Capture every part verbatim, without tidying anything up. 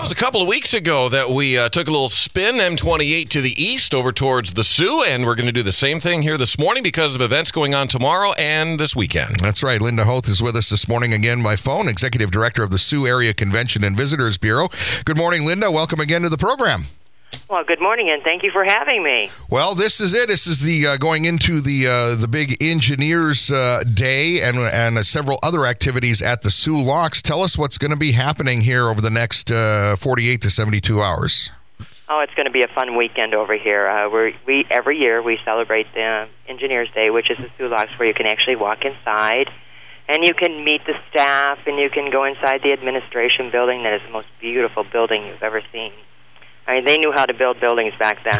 was a couple of weeks ago that we uh, took a little spin, M twenty-eight to the east over towards the Sioux, and we're going to do the same thing here this morning because of events going on tomorrow and this weekend. That's right. Linda Hoth is with us this morning again by phone, Executive Director of the Sioux Area Convention and Visitors Bureau. Good morning, Linda. Welcome again to the program. Well, good morning, and thank you for having me. Well, this is it. This is the uh, going into the uh, the big Engineers uh, Day and and uh, several other activities at the Sioux Locks. Tell us what's going to be happening here over the next uh, forty-eight to seventy-two hours. Oh, it's going to be a fun weekend over here. Uh, we're, we every year we celebrate the Engineers Day, which is the Sioux Locks, where you can actually walk inside, and you can meet the staff, and you can go inside the administration building. That is the most beautiful building you've ever seen. I mean, they knew how to build buildings back then.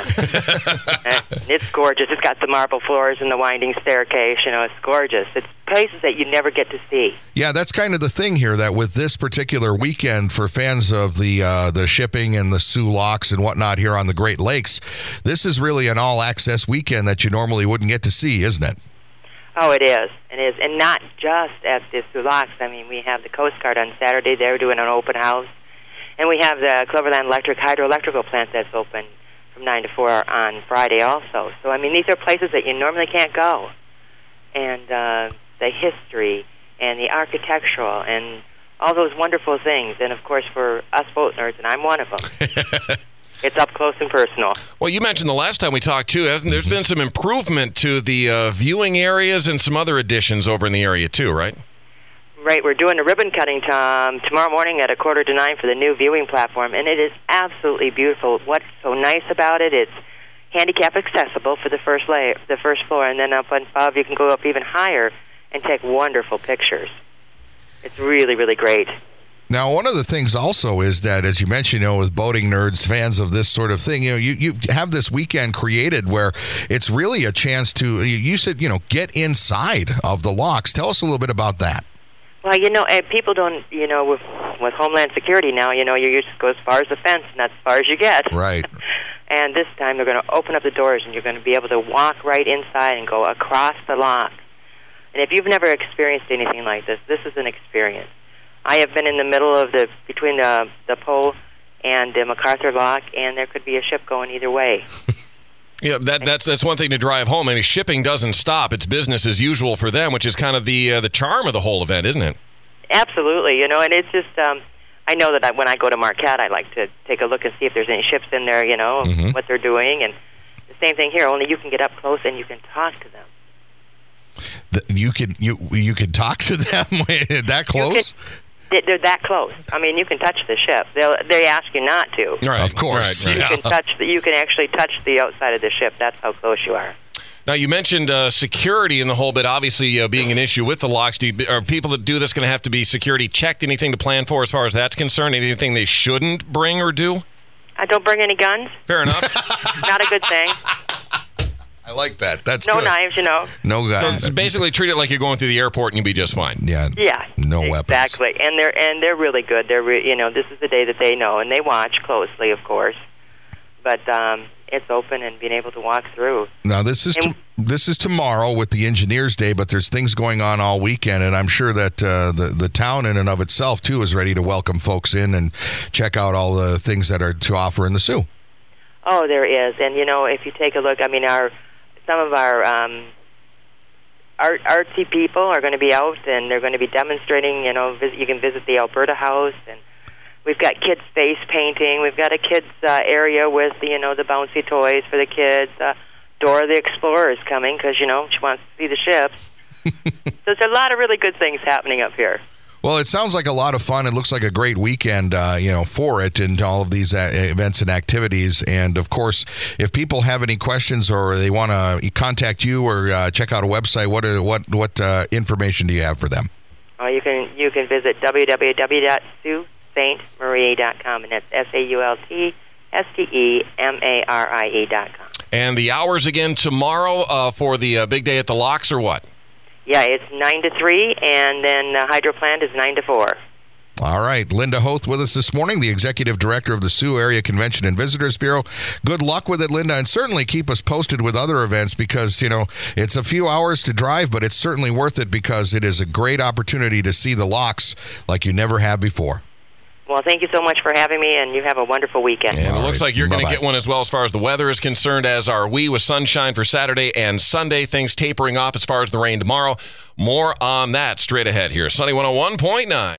It's gorgeous. It's got the marble floors and the winding staircase. You know, it's gorgeous. It's places that you never get to see. Yeah, that's kind of the thing here, that with this particular weekend for fans of the uh, the shipping and the Sioux Locks and whatnot here on the Great Lakes, this is really an all-access weekend that you normally wouldn't get to see, isn't it? Oh, it is. It is. And not just at the Sioux Locks. I mean, we have the Coast Guard on Saturday. They're doing an open house. And we have the Cloverland Electric hydroelectrical plant that's open from nine to four on Friday also. So, I mean, these are places that you normally can't go. And uh, the history and the architectural and all those wonderful things. And, of course, for us boat nerds, and I'm one of them, it's up close and personal. Well, you mentioned the last time we talked, too, hasn't there's been some improvement to the uh, viewing areas and some other additions over in the area, too, right? Right, we're doing a ribbon cutting t- um, tomorrow morning at a quarter to nine for the new viewing platform, and it is absolutely beautiful. What's so nice about it, it's handicap accessible for the first layer, the first floor, and then up above you can go up even higher and take wonderful pictures. It's really, really great. Now, one of the things also is that, as you mentioned, you know, with boating nerds, fans of this sort of thing, you know, you, you have this weekend created where it's really a chance to, you said, you know, get inside of the locks. Tell us a little bit about that. Well, you know, uh, people don't, you know, with, with Homeland Security now, you know, you just go as far as the fence, and that's as far as you get. Right. And this time they're going to open up the doors, and you're going to be able to walk right inside and go across the lock. And if you've never experienced anything like this, this is an experience. I have been in the middle of the, between the, the Poe and the MacArthur Lock, and there could be a ship going either way. Yeah, that, that's that's one thing to drive home. I mean, shipping doesn't stop. It's business as usual for them, which is kind of the uh, the charm of the whole event, isn't it? Absolutely. You know, and it's just, um, I know that I, when I go to Marquette, I like to take a look and see if there's any ships in there, you know, mm-hmm. what they're doing. And the same thing here, only you can get up close and you can talk to them. The, you can you you can talk to them that close? They're that close. I mean, you can touch the ship. They'll, they ask you not to. Right, of course. Right, right. You can touch. The, you can actually touch the outside of the ship. That's how close you are. Now, you mentioned uh, security in the whole bit, obviously uh, being an issue with the locks. Do you, are people that do this going to have to be security checked? Anything to plan for as far as that's concerned? Anything they shouldn't bring or do? I don't bring any guns. Fair enough. Not a good thing. I like that. That's no good. knives, you know. No guns. So basically, treat it like you're going through the airport and you'll be just fine. Yeah. Yeah. No weapons. Exactly, and they're and they're really good. They're re- you know this is the day that they know and they watch closely, of course. But um, it's open and being able to walk through. Now this is to, this is tomorrow with the Engineers Day, but there's things going on all weekend, and I'm sure that uh, the the town in and of itself too is ready to welcome folks in and check out all the things that are to offer in the Sioux. Oh, there is, and you know if you take a look, I mean our. Some of our um, art, artsy people are going to be out, and they're going to be demonstrating. You know, visit, you can visit the Alberta House, and we've got kids' face painting. We've got a kids' uh, area with the, you know the bouncy toys for the kids. Uh, Dora the Explorer is coming because you know she wants to see the ships. So there's a lot of really good things happening up here. Well, it sounds like a lot of fun. It looks like a great weekend, uh, you know, for it and all of these uh, events and activities. And of course, if people have any questions or they want to contact you or uh, check out a website, what are, what what uh, information do you have for them? Oh, you can you can visit w w w dot sault ste marie dot com, and that's S A U L T S T E M A R I E dot com. And the hours again tomorrow uh, for the uh, big day at the locks or what? Yeah, it's nine to three, and then uh, Hydro Plant is nine to four. All right. Linda Hoth with us this morning, the Executive Director of the Sioux Area Convention and Visitors Bureau. Good luck with it, Linda, and certainly keep us posted with other events because, you know, it's a few hours to drive, but it's certainly worth it because it is a great opportunity to see the locks like you never have before. Well, thank you so much for having me, and you have a wonderful weekend. And it All looks right. like you're going to Bye-bye. get one as well as far as the weather is concerned, as are we, with sunshine for Saturday and Sunday. Things tapering off as far as the rain tomorrow. More on that straight ahead here. Sunny one oh one point nine.